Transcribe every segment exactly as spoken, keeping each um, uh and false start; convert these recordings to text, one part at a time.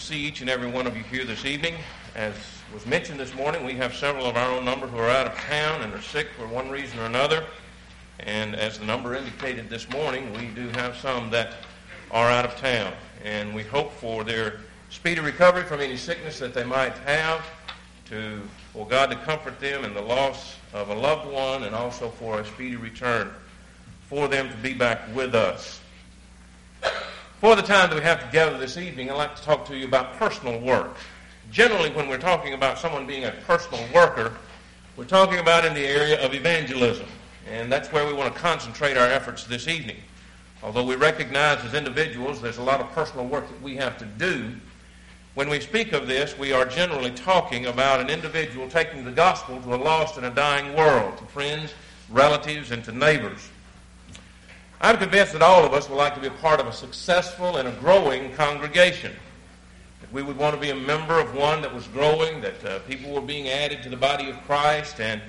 see each and every one of you here this evening. As was mentioned this morning, we have several of our own number who are out of town and are sick for one reason or another. And as the number indicated this morning, we do have some that are out of town. And we hope for their speedy recovery from any sickness that they might have, to for God to comfort them in the loss of a loved one, and also for a speedy return for them to be back with us. For the time that we have together this evening, I'd like to talk to you about personal work. Generally, when we're talking about someone being a personal worker, we're talking about in the area of evangelism. And that's where we want to concentrate our efforts this evening. Although we recognize as individuals there's a lot of personal work that we have to do, when we speak of this, we are generally talking about an individual taking the gospel to a lost and a dying world, to friends, relatives, and to neighbors. I'm convinced that all of us would like to be a part of a successful and a growing congregation. That we would want to be a member of one that was growing, that uh, people were being added to the body of Christ. And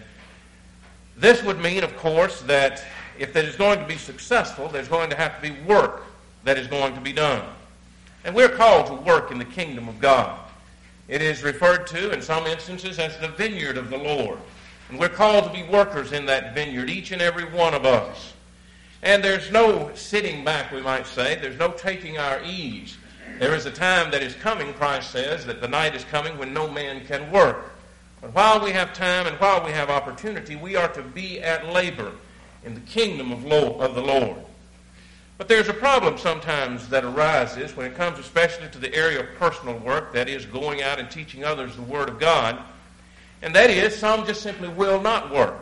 this would mean, of course, that if it is going to be successful, there's going to have to be work that is going to be done. And we're called to work in the kingdom of God. It is referred to in some instances as the vineyard of the Lord. And we're called to be workers in that vineyard, each and every one of us. And there's no sitting back, we might say. There's no taking our ease. There is a time that is coming, Christ says, that the night is coming when no man can work. But while we have time and while we have opportunity, we are to be at labor in the kingdom of the Lord. But there's a problem sometimes that arises when it comes especially to the area of personal work, that is going out and teaching others the Word of God. And that is, some just simply will not work.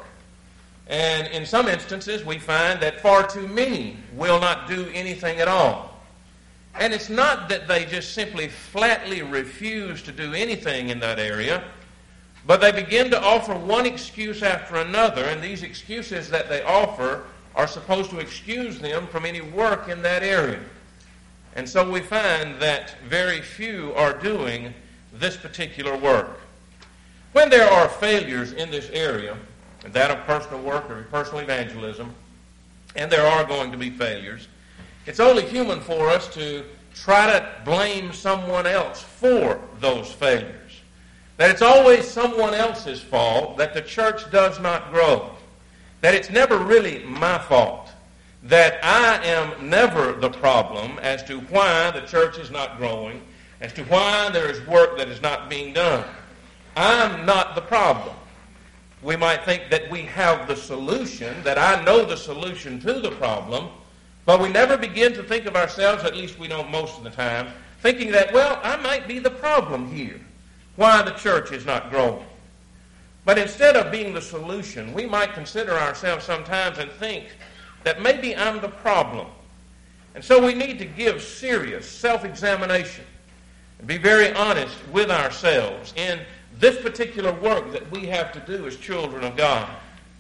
And in some instances, we find that far too many will not do anything at all. And it's not that they just simply flatly refuse to do anything in that area, but they begin to offer one excuse after another, and these excuses that they offer are supposed to excuse them from any work in that area. And so we find that very few are doing this particular work. When there are failures in this area, that of personal work or personal evangelism, and there are going to be failures, it's only human for us to try to blame someone else for those failures. That it's always someone else's fault that the church does not grow. That it's never really my fault. That I am never the problem as to why the church is not growing, as to why there is work that is not being done. I'm not the problem. We might think that we have the solution, that I know the solution to the problem, but we never begin to think of ourselves, at least we don't most of the time, thinking that, well, I might be the problem here, why the church is not growing. But instead of being the solution, we might consider ourselves sometimes and think that maybe I'm the problem. And so we need to give serious self-examination and be very honest with ourselves in this particular work that we have to do as children of God.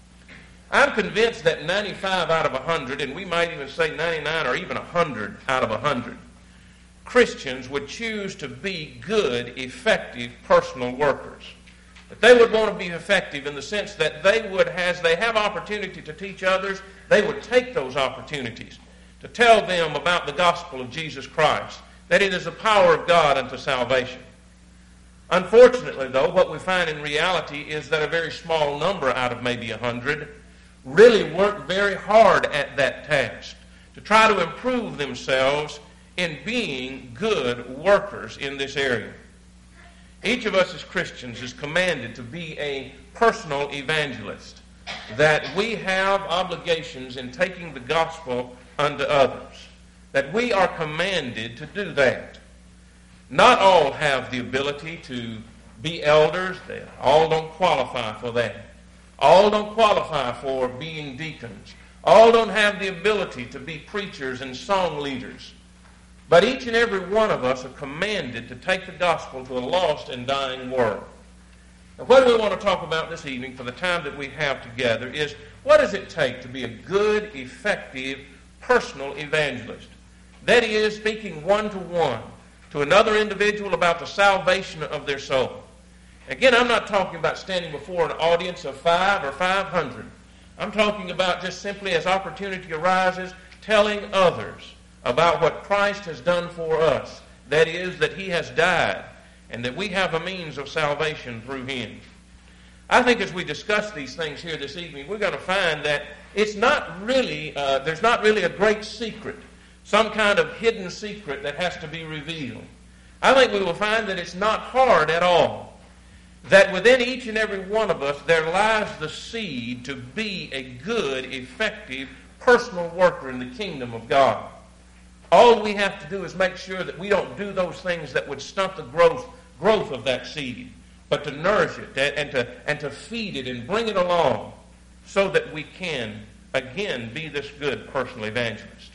I'm convinced that ninety-five out of one hundred, and we might even say ninety-nine or even one hundred out of one hundred, Christians would choose to be good, effective personal workers. That they would want to be effective in the sense that they would, as they have opportunity to teach others, they would take those opportunities to tell them about the gospel of Jesus Christ, that it is the power of God unto salvation. Unfortunately, though, what we find in reality is that a very small number out of maybe a hundred really work very hard at that task to try to improve themselves in being good workers in this area. Each of us as Christians is commanded to be a personal evangelist, that we have obligations in taking the gospel unto others, that we are commanded to do that. Not all have the ability to be elders. They all don't qualify for that. All don't qualify for being deacons. All don't have the ability to be preachers and song leaders. But each and every one of us are commanded to take the gospel to a lost and dying world. Now, what we want to talk about this evening for the time that we have together is, what does it take to be a good, effective, personal evangelist? That is, speaking one-to-one to another individual about the salvation of their soul. Again, I'm not talking about standing before an audience of five or five hundred. I'm talking about just simply as opportunity arises, telling others about what Christ has done for us That is, that he has died, and that we have a means of salvation through him. I think as we discuss these things here this evening, we're going to find that it's not really, uh, there's not really a great secret, some kind of hidden secret that has to be revealed. I think we will find that it's not hard at all. That within each and every one of us there lies the seed to be a good, effective, personal worker in the kingdom of God. All we have to do is make sure that we don't do those things that would stunt the growth, growth of that seed, but to nourish it and to, and to feed it and bring it along so that we can, again, be this good personal evangelist.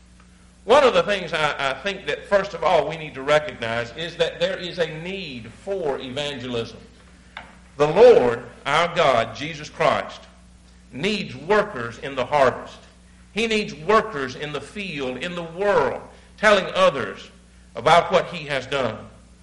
One of the things I, I think that, first of all, we need to recognize is that there is a need for evangelism. The Lord, our God, Jesus Christ, needs workers in the harvest. He needs workers in the field, in the world, telling others about what he has done.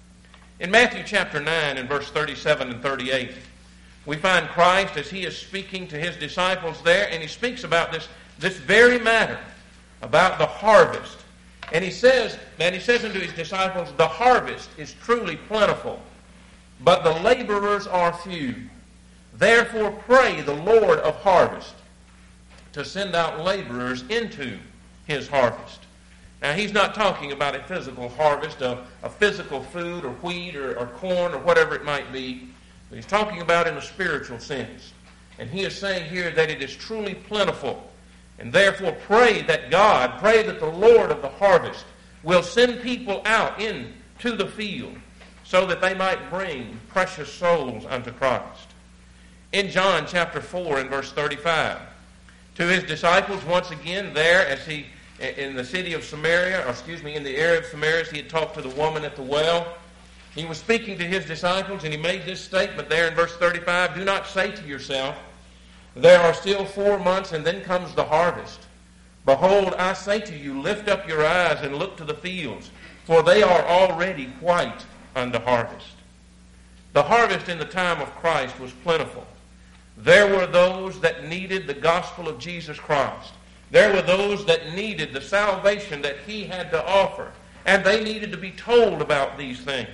In Matthew chapter nine and verse thirty-seven and thirty-eight, we find Christ as he is speaking to his disciples there, and he speaks about this, this very matter, about the harvest. And he says, and he says unto his disciples, the harvest is truly plentiful, but the laborers are few. Therefore pray the Lord of harvest to send out laborers into his harvest. Now, he's not talking about a physical harvest of, of physical food or wheat or, or corn or whatever it might be. But he's talking about in a spiritual sense. And he is saying here that it is truly plentiful. And therefore pray that God, pray that the Lord of the harvest will send people out into the field so that they might bring precious souls unto Christ. In John chapter four and verse thirty-five, to his disciples, once again there as he, in the city of Samaria, or excuse me, in the area of Samaria, he had talked to the woman at the well. He was speaking to his disciples, and he made this statement there in verse thirty-five, do not say to yourself, there are still four months, and then comes the harvest. Behold, I say to you, lift up your eyes and look to the fields, for they are already white unto harvest. The harvest in the time of Christ was plentiful. There were those that needed the gospel of Jesus Christ. There were those that needed the salvation that he had to offer, and they needed to be told about these things.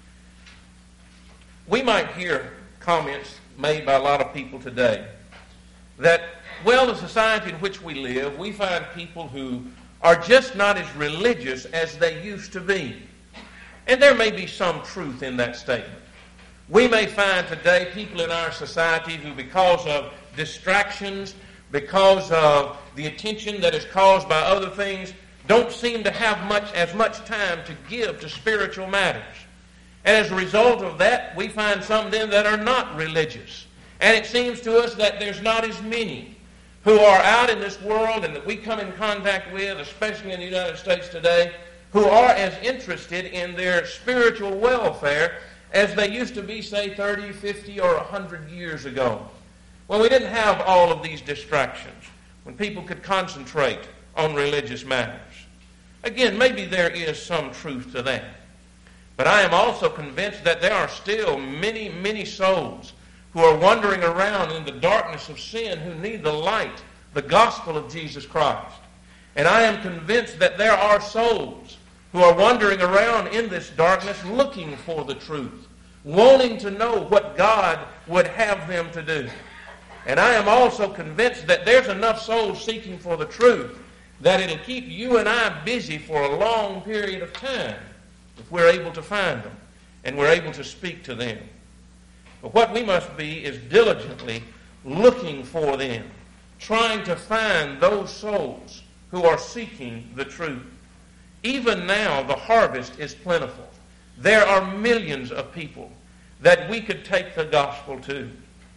We might hear comments made by a lot of people today that, well, the society in which we live, we find people who are just not as religious as they used to be. And there may be some truth in that statement. We may find today people in our society who, because of distractions, because of the attention that is caused by other things, don't seem to have much as much time to give to spiritual matters. And as a result of that, we find some then that are not religious. And it seems to us that there's not as many who are out in this world and that we come in contact with, especially in the United States today, who are as interested in their spiritual welfare as they used to be, say, thirty, fifty, or one hundred years ago. When we didn't have all of these distractions, when people could concentrate on religious matters. Again, maybe there is some truth to that. But I am also convinced that there are still many, many souls who are wandering around in the darkness of sin who need the light, the gospel of Jesus Christ. And I am convinced that there are souls who are wandering around in this darkness looking for the truth, wanting to know what God would have them to do. And I am also convinced that there's enough souls seeking for the truth that it'll keep you and I busy for a long period of time if we're able to find them and we're able to speak to them. But what we must be is diligently looking for them, trying to find those souls who are seeking the truth. Even now, the harvest is plentiful. There are millions of people that we could take the gospel to.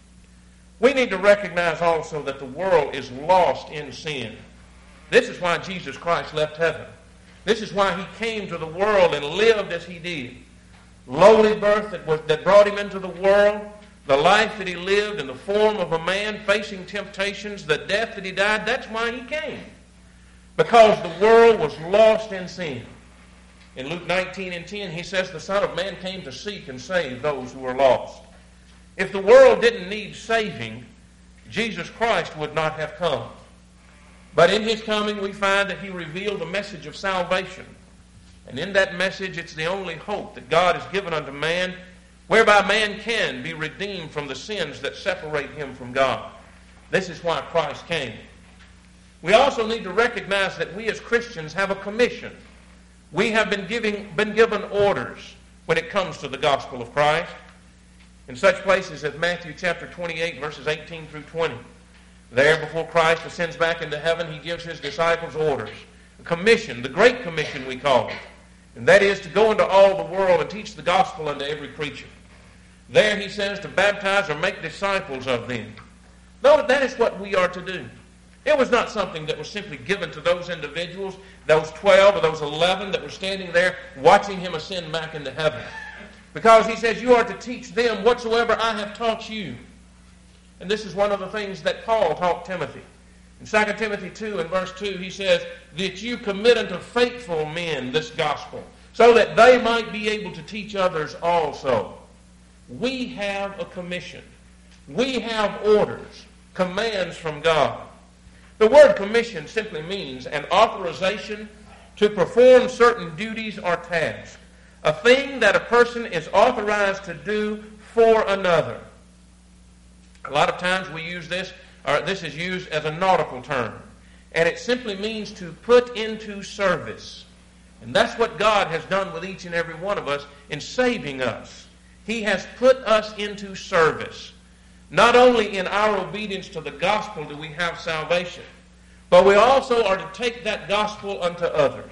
We need to recognize also that the world is lost in sin. This is why Jesus Christ left heaven. This is why he came to the world and lived as he did. Lowly birth that, was, that brought him into the world, the life that he lived in the form of a man facing temptations, the death that he died, that's why he came. Because the world was lost in sin. In Luke nineteen and ten, he says the Son of Man came to seek and save those who were lost. If the world didn't need saving, Jesus Christ would not have come. But in his coming, we find that he revealed a message of salvation. And in that message, it's the only hope that God has given unto man, whereby man can be redeemed from the sins that separate him from God. This is why Christ came. We also need to recognize that we as Christians have a commission. We have been, giving, been given orders when it comes to the gospel of Christ. In such places as Matthew chapter twenty-eight, verses eighteen through twenty. There, before Christ ascends back into heaven, he gives his disciples orders. A commission, the Great Commission we call it. And that is to go into all the world and teach the gospel unto every creature. There he says to baptize or make disciples of them. No, that is what we are to do. It was not something that was simply given to those individuals, those twelve or those eleven that were standing there watching him ascend back into heaven. Because he says, you are to teach them whatsoever I have taught you. And this is one of the things that Paul taught Timothy. In Second Timothy two and verse two, he says, that you commit unto faithful men this gospel, so that they might be able to teach others also. We have a commission. We have orders, commands from God. The word commission simply means an authorization to perform certain duties or tasks. A thing that a person is authorized to do for another. A lot of times we use this, or this is used as a nautical term. And it simply means to put into service. And that's what God has done with each and every one of us in saving us. He has put us into service. Not only in our obedience to the gospel do we have salvation, but we also are to take that gospel unto others.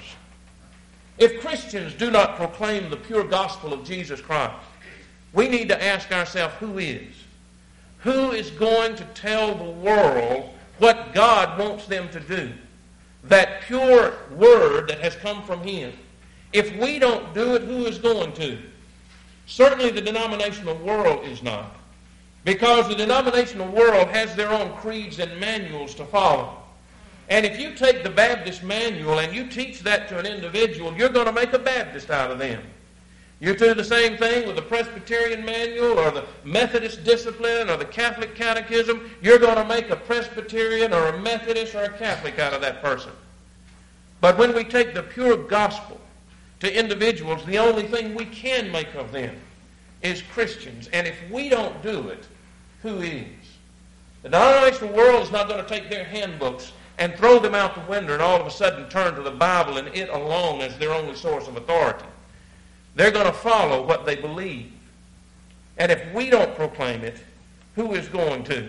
If Christians do not proclaim the pure gospel of Jesus Christ, we need to ask ourselves, who is? Who is going to tell the world what God wants them to do? That pure word that has come from him. If we don't do it, who is going to? Certainly the denominational world is not. Because the denominational world has their own creeds and manuals to follow. And if you take the Baptist manual and you teach that to an individual, you're going to make a Baptist out of them. You do the same thing with the Presbyterian manual or the Methodist discipline or the Catholic catechism. You're going to make a Presbyterian or a Methodist or a Catholic out of that person. But when we take the pure gospel to individuals, the only thing we can make of them is Christians. And if we don't do it, who is? The denominational world is not going to take their handbooks and throw them out the window and all of a sudden turn to the Bible and it alone as their only source of authority. They're going to follow what they believe. And if we don't proclaim it, who is going to?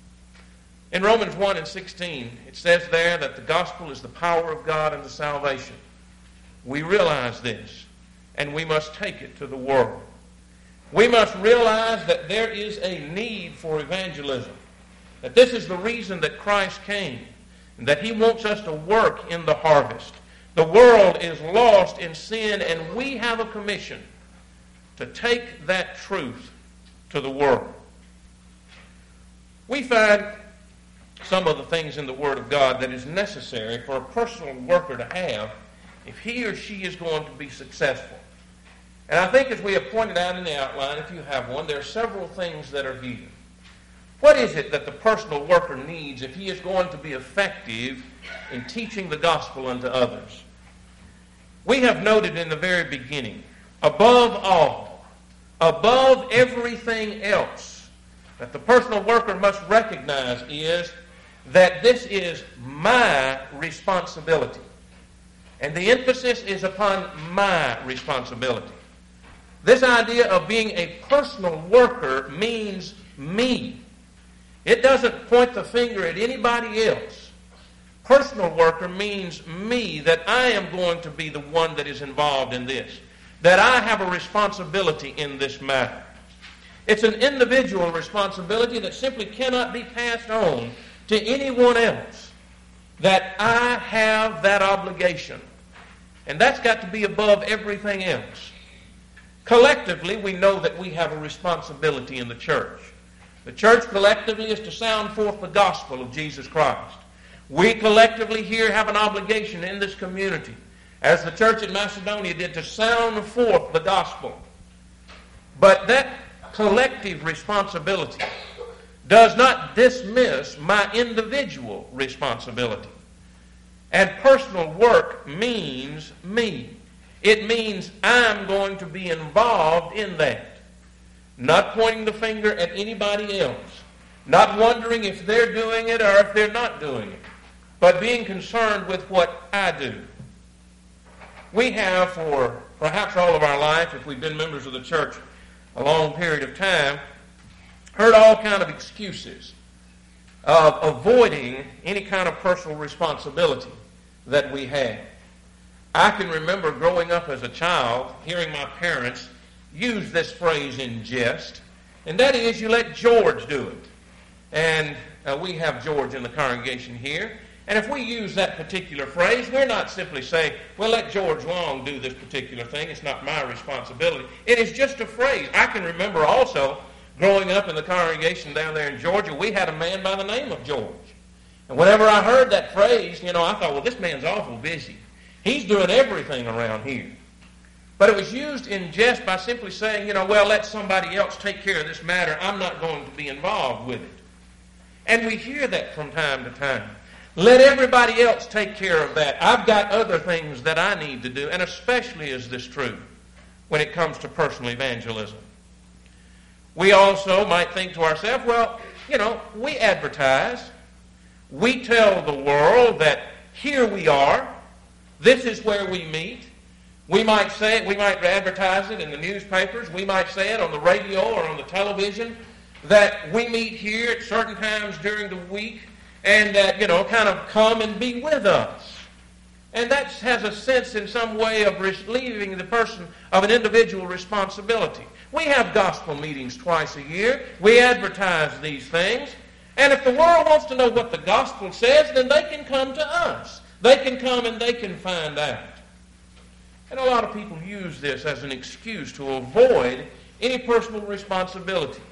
In Romans one and sixteen, it says there that the gospel is the power of God unto salvation. We realize this, and we must take it to the world. We must realize that there is a need for evangelism, that this is the reason that Christ came, and that he wants us to work in the harvest. The world is lost in sin, and we have a commission to take that truth to the world. We find some of the things in the Word of God that is necessary for a personal worker to have if he or she is going to be successful. And I think as we have pointed out in the outline, if you have one, there are several things that are here. What is it that the personal worker needs if he is going to be effective in teaching the gospel unto others? We have noted in the very beginning, above all, above everything else, that the personal worker must recognize is that this is my responsibility. And the emphasis is upon my responsibility. This idea of being a personal worker means me. It doesn't point the finger at anybody else. Personal worker means me, that I am going to be the one that is involved in this, that I have a responsibility in this matter. It's an individual responsibility that simply cannot be passed on to anyone else, that I have that obligation. And that's got to be above everything else. Collectively, we know that we have a responsibility in the church. The church collectively is to sound forth the gospel of Jesus Christ. We collectively here have an obligation in this community, as the church in Macedonia did, to sound forth the gospel. But that collective responsibility does not dismiss my individual responsibility. And personal work means me. It means I'm going to be involved in that. Not pointing the finger at anybody else. Not wondering if they're doing it or if they're not doing it. But being concerned with what I do. We have for perhaps all of our life, if we've been members of the church a long period of time, heard all kind of excuses of avoiding any kind of personal responsibility that we have. I can remember growing up as a child, hearing my parents use this phrase in jest, and that is, you let George do it. And uh, we have George in the congregation here, and if we use that particular phrase, we're not simply saying, well, let George Long do this particular thing. It's not my responsibility. It is just a phrase. I can remember also growing up in the congregation down there in Georgia, we had a man by the name of George. And whenever I heard that phrase, you know, I thought, well, this man's awful busy. He's doing everything around here. But it was used in jest by simply saying, you know, well, let somebody else take care of this matter. I'm not going to be involved with it. And we hear that from time to time. Let everybody else take care of that. I've got other things that I need to do. And especially is this true when it comes to personal evangelism. We also might think to ourselves, well, you know, we advertise. We tell the world that here we are. This is where we meet. We might say it, we might advertise it in the newspapers. We might say it on the radio or on the television that we meet here at certain times during the week and that, you know, kind of come and be with us. And that has a sense in some way of relieving the person of an individual responsibility. We have gospel meetings twice a year. We advertise these things. And if the world wants to know what the gospel says, then they can come to us. They can come and they can find out. And a lot of people use this as an excuse to avoid any personal responsibility.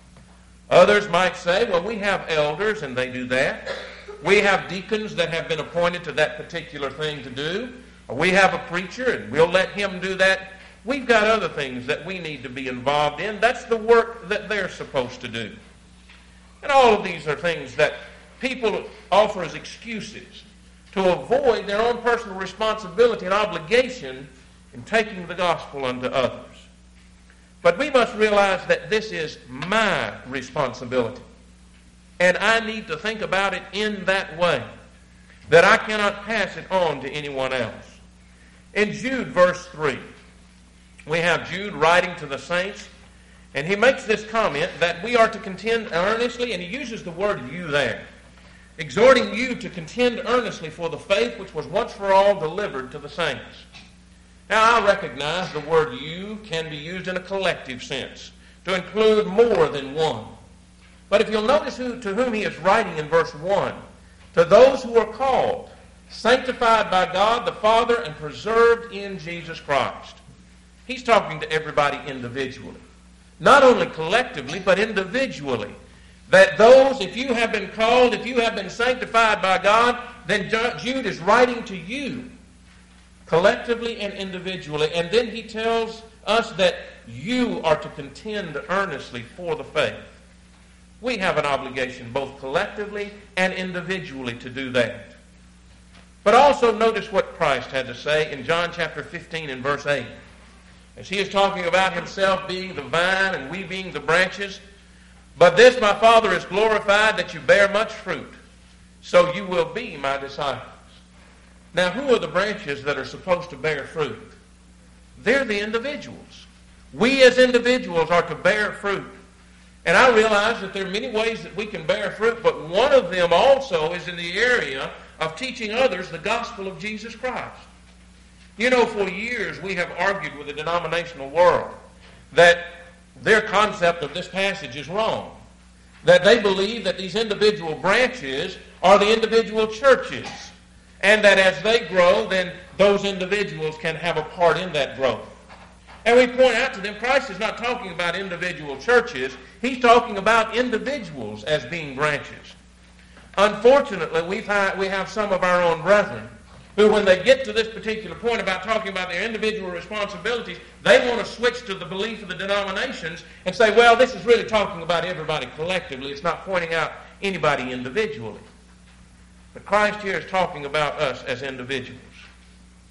Others might say, well, we have elders and they do that. We have deacons that have been appointed to that particular thing to do. Or we have a preacher and we'll let him do that. We've got other things that we need to be involved in. That's the work that they're supposed to do. And all of these are things that people offer as excuses to avoid their own personal responsibility and obligation in taking the gospel unto others. But we must realize that this is my responsibility. And I need to think about it in that way, that I cannot pass it on to anyone else. In Jude, verse three, we have Jude writing to the saints, and he makes this comment that we are to contend earnestly, and he uses the word you there, exhorting you to contend earnestly for the faith which was once for all delivered to the saints. Now, I recognize the word you can be used in a collective sense, to include more than one. But if you'll notice who, to whom he is writing in verse one, to those who are called, sanctified by God the Father, and preserved in Jesus Christ. He's talking to everybody individually. Not only collectively, but individually. That those, if you have been called, if you have been sanctified by God, then Jude is writing to you, collectively and individually. And then he tells us that you are to contend earnestly for the faith. We have an obligation both collectively and individually to do that. But also notice what Christ had to say in John chapter fifteen and verse eight. As he is talking about himself being the vine and we being the branches. But this my Father is glorified, that you bear much fruit, so you will be my disciples. Now, who are the branches that are supposed to bear fruit? They're the individuals. We as individuals are to bear fruit. And I realize that there are many ways that we can bear fruit, but one of them also is in the area of teaching others the gospel of Jesus Christ. You know, for years we have argued with the denominational world that their concept of this passage is wrong. That they believe that these individual branches are the individual churches. And that as they grow, then those individuals can have a part in that growth. And we point out to them, Christ is not talking about individual churches. He's talking about individuals as being branches. Unfortunately, we've had, we have some of our own brethren who, when they get to this particular point about talking about their individual responsibilities, they want to switch to the belief of the denominations and say, well, this is really talking about everybody collectively. It's not pointing out anybody individually. But Christ here is talking about us as individuals.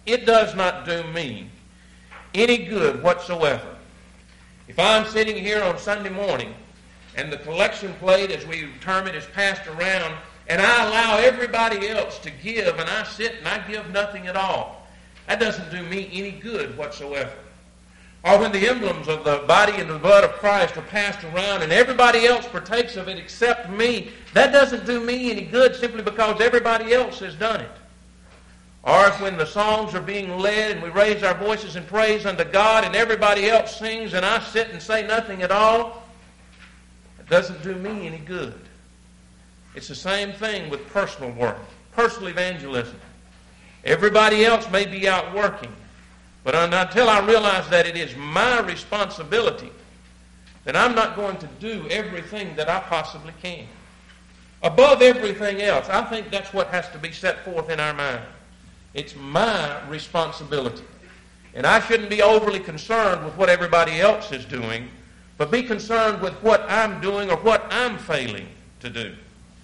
It does not do me any good whatsoever. If I'm sitting here on Sunday morning and the collection plate, as we term it, is passed around, and I allow everybody else to give, and I sit and I give nothing at all, that doesn't do me any good whatsoever. Or when the emblems of the body and the blood of Christ are passed around and everybody else partakes of it except me, that doesn't do me any good simply because everybody else has done it. Or if when the songs are being led and we raise our voices in praise unto God and everybody else sings and I sit and say nothing at all, it doesn't do me any good. It's the same thing with personal work, personal evangelism. Everybody else may be out working, but until I realize that it is my responsibility, then I'm not going to do everything that I possibly can. Above everything else, I think that's what has to be set forth in our mind. It's my responsibility. And I shouldn't be overly concerned with what everybody else is doing, but be concerned with what I'm doing or what I'm failing to do.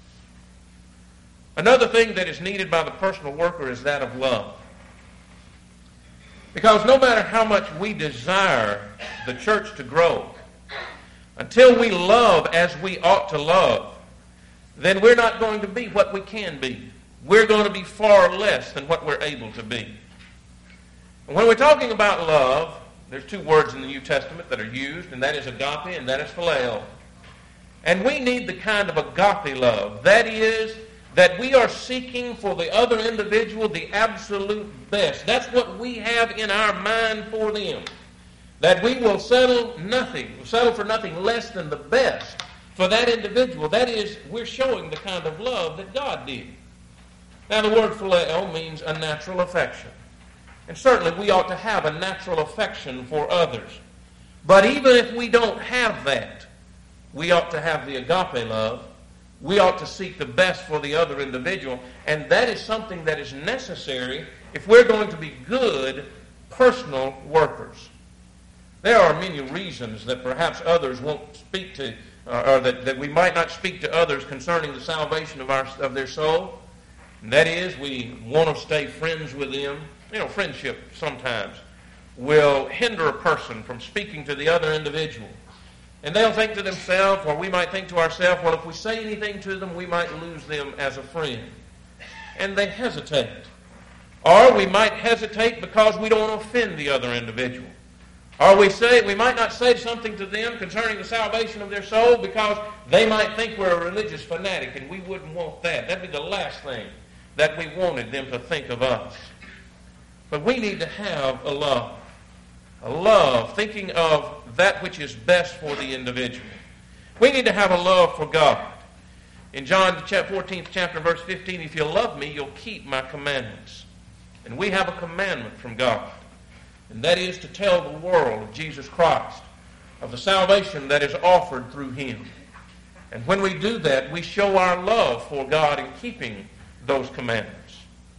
Another thing that is needed by the personal worker is that of love. Because no matter how much we desire the church to grow, until we love as we ought to love, then we're not going to be what we can be. We're going to be far less than what we're able to be. And when we're talking about love, there's two words in the New Testament that are used, and that is agape and that is phileo. And we need the kind of agape love. That is, that we are seeking for the other individual the absolute best. That's what we have in our mind for them. That we will settle nothing, settle for nothing less than the best for that individual. That is, we're showing the kind of love that God did. Now, the word phileo means a natural affection. And certainly we ought to have a natural affection for others. But even if we don't have that, we ought to have the agape love. We ought to seek the best for the other individual. And that is something that is necessary if we're going to be good personal workers. There are many reasons that perhaps others won't speak to, uh, or that, that we might not speak to others concerning the salvation of, our, of their soul. And that is, we want to stay friends with them. You know, friendship sometimes will hinder a person from speaking to the other individual. And they'll think to themselves, or we might think to ourselves, well, if we say anything to them, we might lose them as a friend. And they hesitate. Or we might hesitate because we don't want to offend the other individual. Or we say we might not say something to them concerning the salvation of their soul because they might think we're a religious fanatic, and we wouldn't want that. That'd be the last thing that we wanted them to think of us. But we need to have a love. A love, thinking of that which is best for the individual. We need to have a love for God. In John fourteenth chapter, verse fifteen, if you love me, you'll keep my commandments. And we have a commandment from God. And that is to tell the world of Jesus Christ, of the salvation that is offered through him. And when we do that, we show our love for God in keeping those commandments.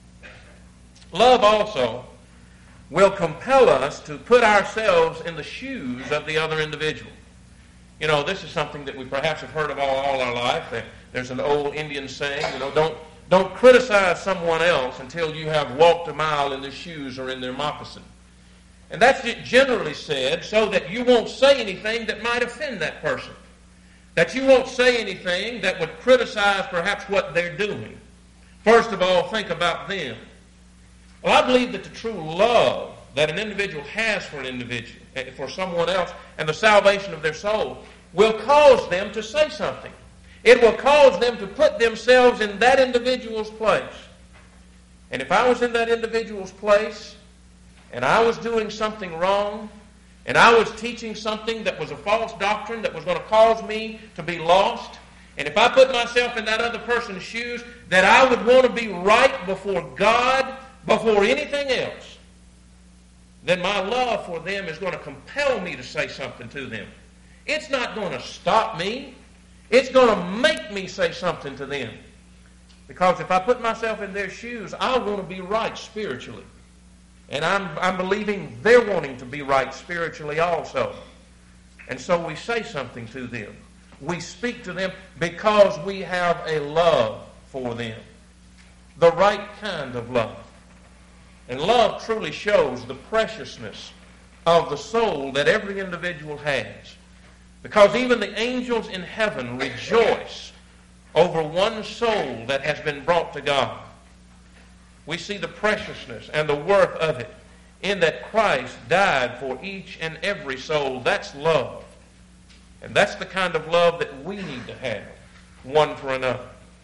Love also will compel us to put ourselves in the shoes of the other individual. You know, this is something that we perhaps have heard of all, all our life. There's an old Indian saying, you know, don't, don't criticize someone else until you have walked a mile in their shoes or in their moccasin. And that's generally said so that you won't say anything that might offend that person. That you won't say anything that would criticize perhaps what they're doing. First of all, think about them. Well, I believe that the true love that an individual has for an individual, for someone else, and the salvation of their soul, will cause them to say something. It will cause them to put themselves in that individual's place. And if I was in that individual's place, and I was doing something wrong, and I was teaching something that was a false doctrine that was going to cause me to be lost, and if I put myself in that other person's shoes, that I would want to be right before God, before anything else, then my love for them is going to compel me to say something to them. It's not going to stop me. It's going to make me say something to them. Because if I put myself in their shoes, I want to be right spiritually. And I'm, I'm believing they're wanting to be right spiritually also. And so we say something to them. We speak to them because we have a love for them. The right kind of love. And love truly shows the preciousness of the soul that every individual has. Because even the angels in heaven rejoice over one soul that has been brought to God. We see the preciousness and the worth of it in that Christ died for each and every soul. That's love. And that's the kind of love that we need to have one for another.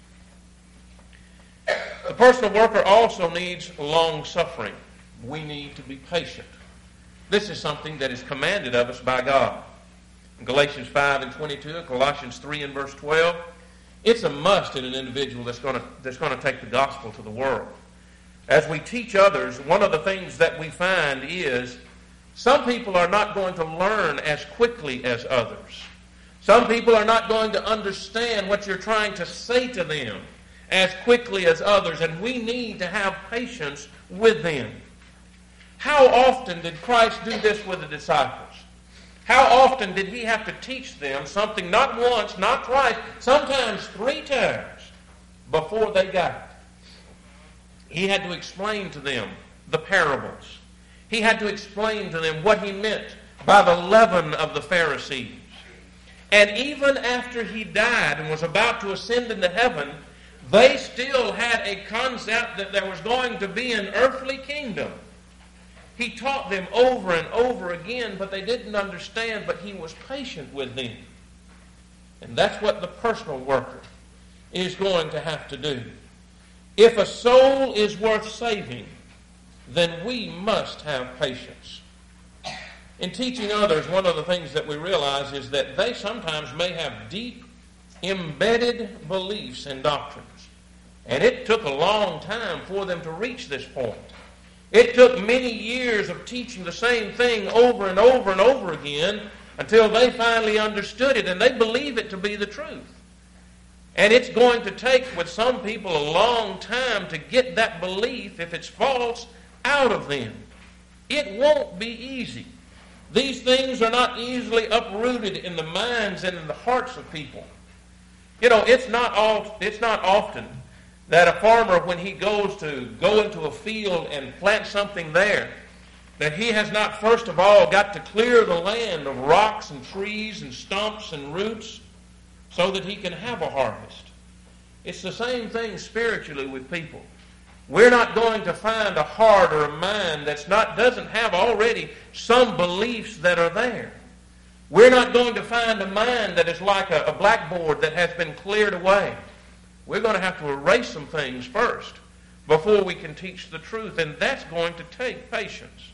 The personal worker also needs long-suffering. We need to be patient. This is something that is commanded of us by God. In Galatians five and twenty-two, Colossians three and verse twelve, it's a must in an individual that's going to that's going to take the gospel to the world. As we teach others, one of the things that we find is some people are not going to learn as quickly as others. Some people are not going to understand what you're trying to say to them as quickly as others, and we need to have patience with them. How often did Christ do this with the disciples? How often did he have to teach them something not once, not twice, sometimes three times before they got it? He had to explain to them the parables. He had to explain to them what he meant by the leaven of the Pharisees. And even after he died and was about to ascend into heaven, they still had a concept that there was going to be an earthly kingdom. He taught them over and over again, but they didn't understand, but he was patient with them. And that's what the personal worker is going to have to do. If a soul is worth saving, then we must have patience. In teaching others, one of the things that we realize is that they sometimes may have deep, embedded beliefs and doctrines. And it took a long time for them to reach this point. It took many years of teaching the same thing over and over and over again until they finally understood it and they believe it to be the truth. And it's going to take, with some people, a long time to get that belief, if it's false, out of them. It won't be easy. These things are not easily uprooted in the minds and in the hearts of people. You know, it's not all, it's not often that a farmer, when he goes to go into a field and plant something there, that he has not first of all got to clear the land of rocks and trees and stumps and roots so that he can have a harvest. It's the same thing spiritually with people. We're not going to find a heart or a mind that's not doesn't have already some beliefs that are there. We're not going to find a mind that is like a, a blackboard that has been cleared away. We're going to have to erase some things first before we can teach the truth, and that's going to take patience.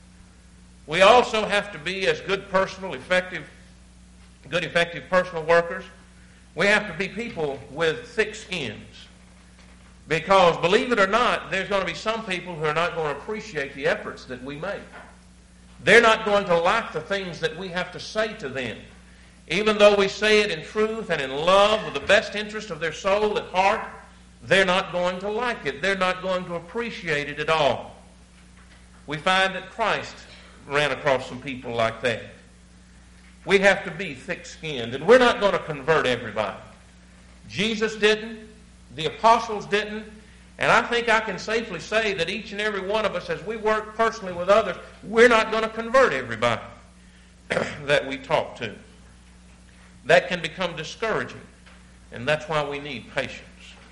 We also have to be, as good personal, effective, good effective personal workers, we have to be people with thick skins. Because, believe it or not, there's going to be some people who are not going to appreciate the efforts that we make. They're not going to like the things that we have to say to them. Even though we say it in truth and in love with the best interest of their soul at heart, they're not going to like it. They're not going to appreciate it at all. We find that Christ ran across some people like that. We have to be thick-skinned, and we're not going to convert everybody. Jesus didn't. The apostles didn't. And I think I can safely say that each and every one of us, as we work personally with others, we're not going to convert everybody that we talk to. That can become discouraging, and that's why we need patience.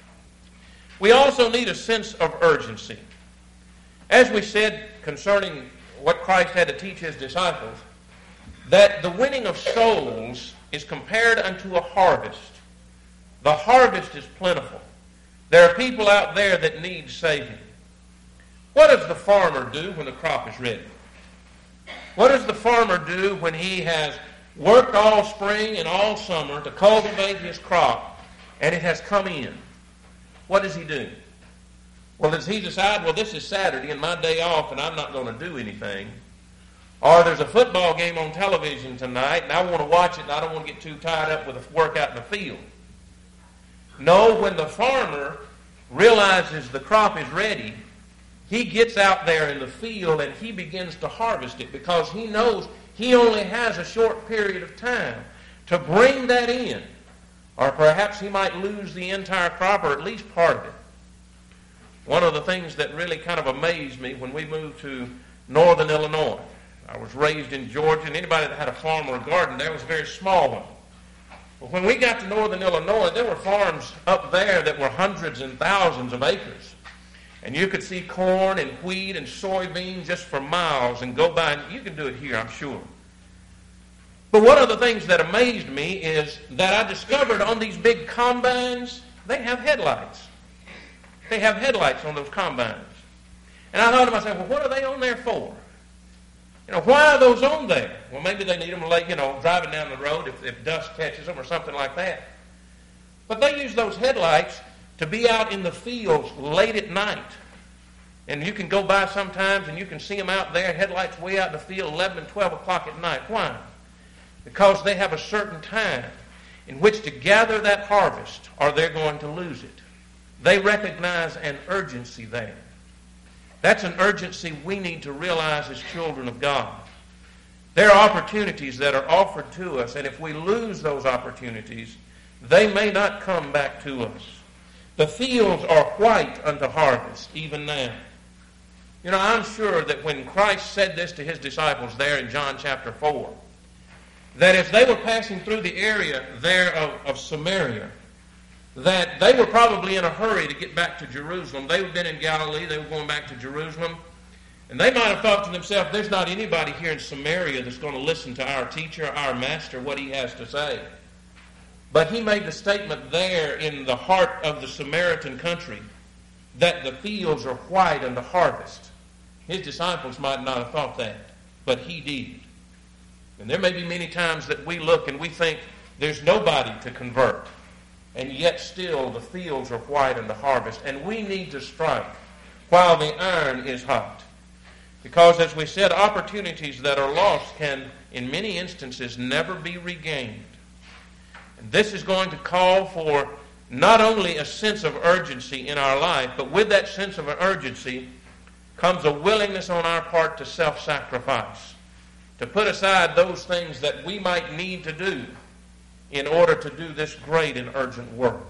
We also need a sense of urgency. As we said concerning what Christ had to teach his disciples, that the winning of souls is compared unto a harvest. The harvest is plentiful. There are people out there that need saving. What does the farmer do when the crop is ready? What does the farmer do when he has worked all spring and all summer to cultivate his crop and it has come in? What does he do? Well, does he decide, well, this is Saturday and my day off and I'm not going to do anything? Or there's a football game on television tonight and I want to watch it and I don't want to get too tied up with the work out in the field. No, when the farmer realizes the crop is ready, he gets out there in the field and he begins to harvest it because he knows he only has a short period of time to bring that in. Or perhaps he might lose the entire crop or at least part of it. One of the things that really kind of amazed me when we moved to northern Illinois, I was raised in Georgia, and anybody that had a farm or a garden there was a very small one. But when we got to northern Illinois, there were farms up there that were hundreds and thousands of acres. And you could see corn and wheat and soybeans just for miles and go by. And you can do it here, I'm sure. But one of the things that amazed me is that I discovered on these big combines, they have headlights. They have headlights on those combines. And I thought to myself, well, what are they on there for? You know, why are those on there? Well, maybe they need them, like, you know, driving down the road if, if dust catches them or something like that. But they use those headlights to be out in the fields late at night. And you can go by sometimes and you can see them out there, headlights way out in the field, eleven and twelve o'clock at night. Why? Because they have a certain time in which to gather that harvest or they're going to lose it. They recognize an urgency there. That's an urgency we need to realize as children of God. There are opportunities that are offered to us, and if we lose those opportunities, they may not come back to us. The fields are white unto harvest, even now. You know, I'm sure that when Christ said this to his disciples there in John chapter four, that as they were passing through the area there of, of Samaria, that they were probably in a hurry to get back to Jerusalem. They had been in Galilee. They were going back to Jerusalem. And they might have thought to themselves, there's not anybody here in Samaria that's going to listen to our teacher, our master, what he has to say. But he made the statement there in the heart of the Samaritan country that the fields are white and the harvest. His disciples might not have thought that, but he did. And there may be many times that we look and we think there's nobody to convert. And yet still the fields are white and the harvest. And we need to strike while the iron is hot. Because as we said, opportunities that are lost can, in many instances, never be regained. And this is going to call for not only a sense of urgency in our life, but with that sense of urgency comes a willingness on our part to self-sacrifice, to put aside those things that we might need to do in order to do this great and urgent work.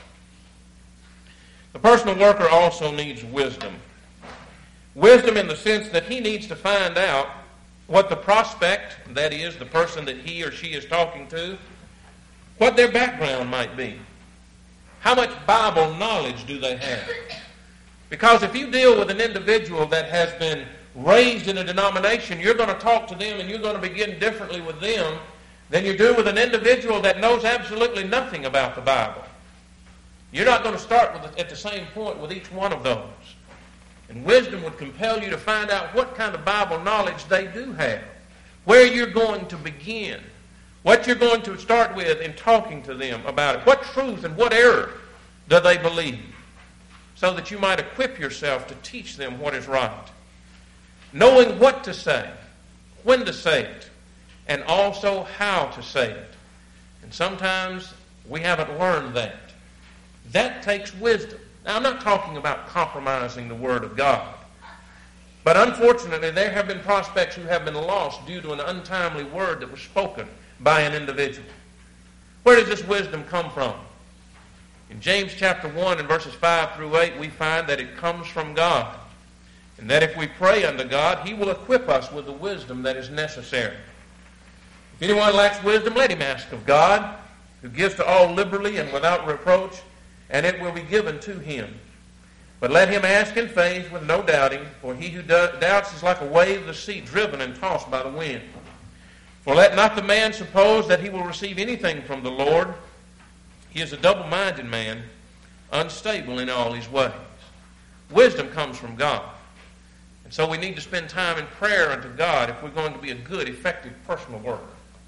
The personal worker also needs wisdom. Wisdom in the sense that he needs to find out what the prospect, that is, the person that he or she is talking to, what their background might be. How much Bible knowledge do they have? Because if you deal with an individual that has been raised in a denomination, you're going to talk to them and you're going to begin differently with them than you do with an individual that knows absolutely nothing about the Bible. You're not going to start with, at the same point with each one of those. And wisdom would compel you to find out what kind of Bible knowledge they do have, where you're going to begin, what you're going to start with in talking to them about it, what truth and what error do they believe, so that you might equip yourself to teach them what is right. Knowing what to say, when to say it, and also how to say it. And sometimes we haven't learned that. That takes wisdom. Now, I'm not talking about compromising the Word of God. But unfortunately, there have been prospects who have been lost due to an untimely word that was spoken by an individual. Where does this wisdom come from? In James chapter one and verses five through eight, we find that it comes from God. And that if we pray unto God, he will equip us with the wisdom that is necessary. If anyone lacks wisdom, let him ask of God, who gives to all liberally and without reproach, and it will be given to him. But let him ask in faith with no doubting, for he who do- doubts is like a wave of the sea driven and tossed by the wind. For let not the man suppose that he will receive anything from the Lord. He is a double-minded man, unstable in all his ways. Wisdom comes from God. And so we need to spend time in prayer unto God if we're going to be a good, effective personal worker.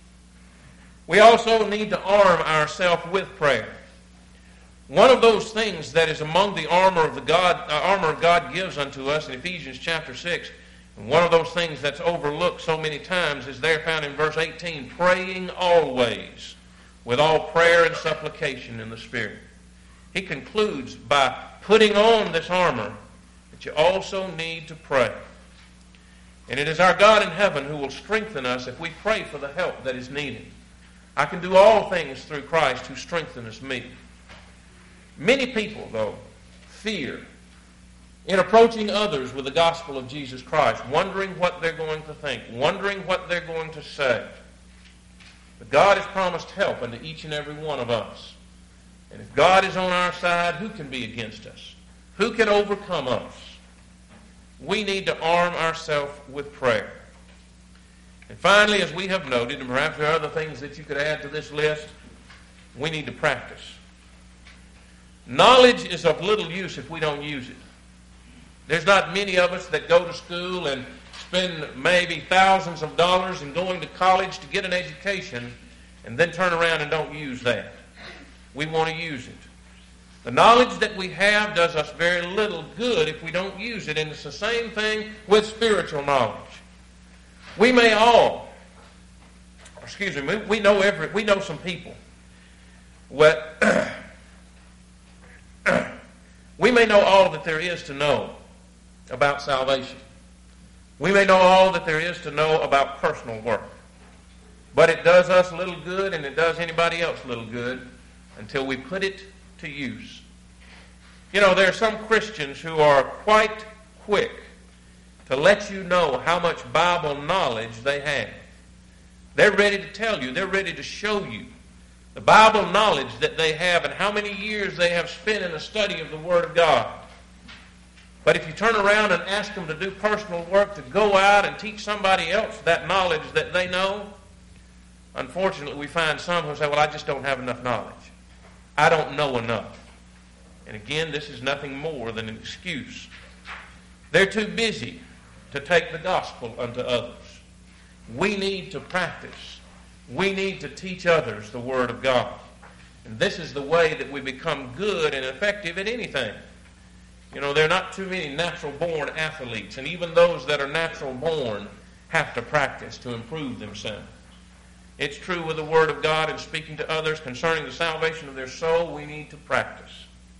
We also need to arm ourselves with prayer. One of those things that is among the armor of the God, uh, armor God gives unto us in Ephesians chapter six, and one of those things that's overlooked so many times is there found in verse eighteen, praying always with all prayer and supplication in the Spirit. He concludes by putting on this armor that you also need to pray. And it is our God in heaven who will strengthen us if we pray for the help that is needed. I can do all things through Christ who strengtheneth me. Many people, though, fear in approaching others with the gospel of Jesus Christ, wondering what they're going to think, wondering what they're going to say. But God has promised help unto each and every one of us. And if God is on our side, who can be against us? Who can overcome us? We need to arm ourselves with prayer. And finally, as we have noted, and perhaps there are other things that you could add to this list, we need to practice. Knowledge is of little use if we don't use it. There's not many of us that go to school and spend maybe thousands of dollars in going to college to get an education and then turn around and don't use that. We want to use it. The knowledge that we have does us very little good if we don't use it, and it's the same thing with spiritual knowledge. We may all, excuse me, we know every, we know some people. What we may know all that there is to know about salvation. We may know all that there is to know about personal work. But it does us little good, and it does anybody else little good until we put it to use. You know, there are some Christians who are quite quick to let you know how much Bible knowledge they have. They're ready to tell you, they're ready to show you the Bible knowledge that they have and how many years they have spent in the study of the Word of God. But if you turn around and ask them to do personal work, to go out and teach somebody else that knowledge that they know, unfortunately we find some who say, well, I just don't have enough knowledge. I don't know enough. And again, this is nothing more than an excuse. They're too busy to take the gospel unto others. We need to practice. We need to teach others the Word of God. And this is the way that we become good and effective at anything. You know, there are not too many natural-born athletes, and even those that are natural-born have to practice to improve themselves. It's true with the Word of God and speaking to others concerning the salvation of their soul, we need to practice.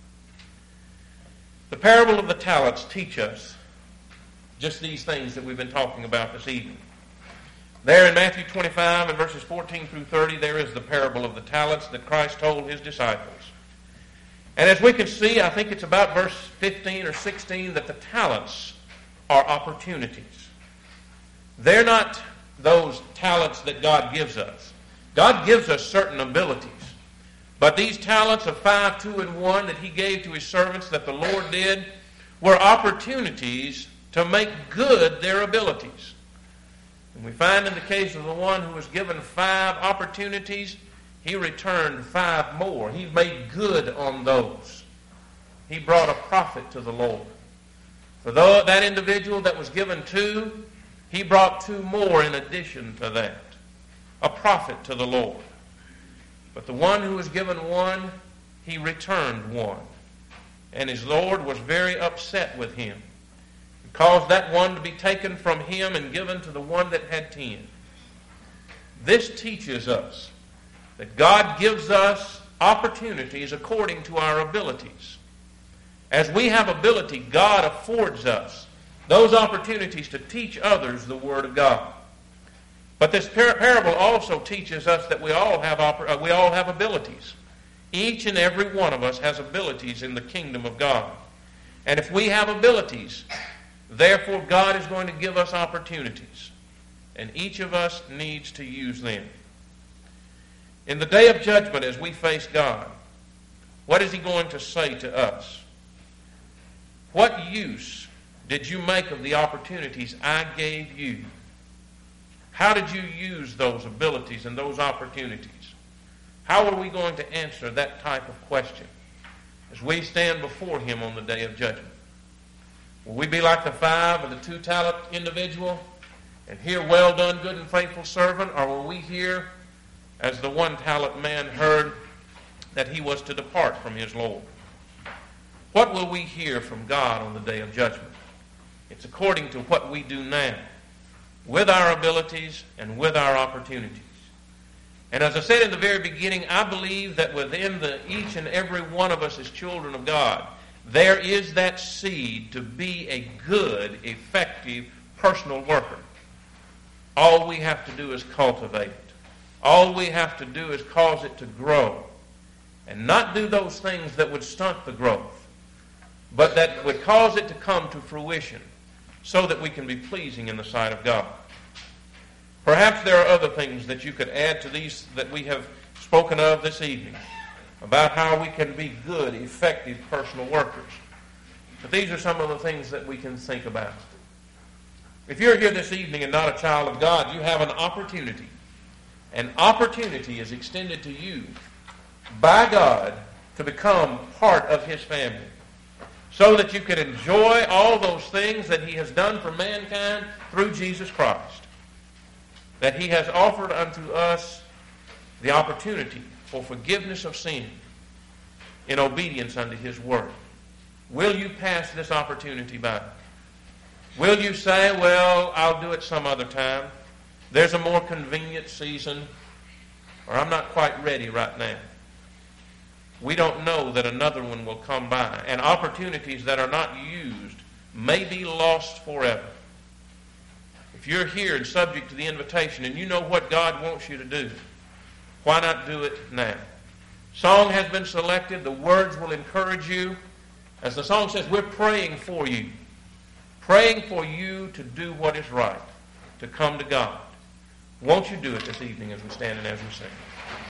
The parable of the talents teach us just these things that we've been talking about this evening. There in Matthew twenty-five and verses fourteen through thirty, there is the parable of the talents that Christ told his disciples. And as we can see, I think it's about verse fifteen or sixteen, that the talents are opportunities. They're not those talents that God gives us. God gives us certain abilities. But these talents of five, two, and one that he gave to his servants, that the Lord did, were opportunities to make good their abilities. And we find in the case of the one who was given five opportunities, he returned five more. He made good on those. He brought a profit to the Lord. For that individual that was given two, he brought two more in addition to that. A profit to the Lord. But the one who was given one, he returned one. And his Lord was very upset with him. He caused that one to be taken from him and given to the one that had ten. This teaches us that God gives us opportunities according to our abilities. As we have ability, God affords us those opportunities to teach others the Word of God. But this par- parable also teaches us that we all have oper- uh, we all have abilities. Each and every one of us has abilities in the kingdom of God. And if we have abilities, therefore God is going to give us opportunities. And each of us needs to use them. In the day of judgment, as we face God, what is he going to say to us? What use did you make of the opportunities I gave you? How did you use those abilities and those opportunities? How are we going to answer that type of question as we stand before him on the day of judgment? Will we be like the five or the two talent individual and hear, well done, good and faithful servant? Or will we hear, as the one talent man heard, that he was to depart from his Lord? What will we hear from God on the day of judgment? It's according to what we do now, with our abilities and with our opportunities. And as I said in the very beginning, I believe that within the, each and every one of us as children of God, there is that seed to be a good, effective, personal worker. All we have to do is cultivate it. All we have to do is cause it to grow. And not do those things that would stunt the growth. but that would cause it to come to fruition so that we can be pleasing in the sight of God. Perhaps there are other things that you could add to these that we have spoken of this evening about how we can be good, effective personal workers. But these are some of the things that we can think about. If you're here this evening and not a child of God, you have an opportunity. An opportunity is extended to you by God to become part of His family, so that you can enjoy all those things that He has done for mankind through Jesus Christ. That He has offered unto us the opportunity for forgiveness of sin in obedience unto His Word. Will you pass this opportunity by? Will you say, well, I'll do it some other time. There's a more convenient season, or I'm not quite ready right now. We don't know that another one will come by, and opportunities that are not used may be lost forever. If you're here and subject to the invitation and you know what God wants you to do, why not do it now? Song has been selected. The words will encourage you. As the song says, we're praying for you. Praying for you to do what is right, to come to God. Won't you do it this evening as we stand and as we sing?